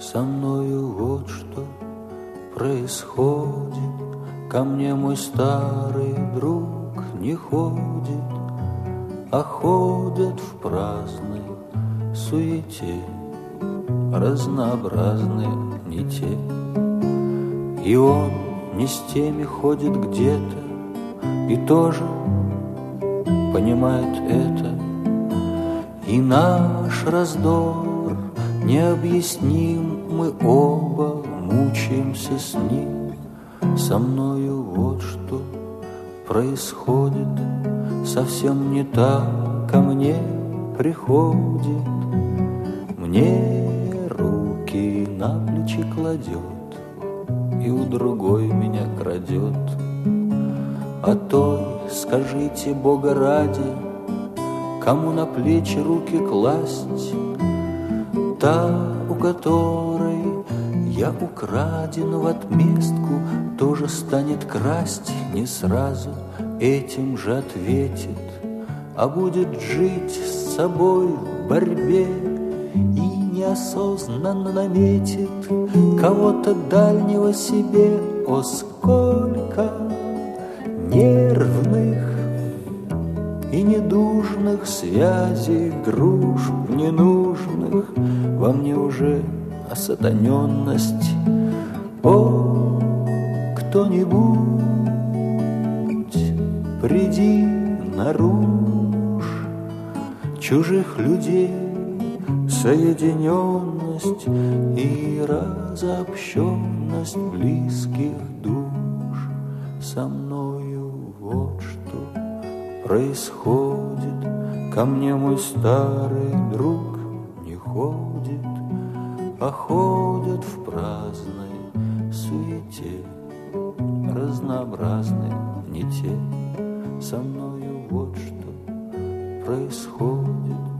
Со мною вот что происходит. Ко мне мой старый друг не ходит, а ходят в праздной суете разнообразные не те. И он не с теми ходит где-то и тоже понимает это. И наш раздор необъясним, мы оба мучаемся с ним. Со мною вот что происходит, совсем не так ко мне приходит. Мне руки на плечи кладет и у другой меня крадет. А той, скажите Бога ради, кому на плечи руки класть? Та, у которой я украден в отместку, тоже станет красть не сразу, этим же ответит, а будет жить с собой в борьбе и неосознанно наметит кого-то дальнего себе. О, сколько нервных и недужных связей, дружб ненужных, во мне уже осатаненность. О, кто-нибудь, приди наружь чужих людей, соединенность и разобщенность близких душ. Со мною вот что происходит. Ко мне мой старый друг не ходит, а ходят в праздной суете разнообразные не те. Со мною вот что происходит.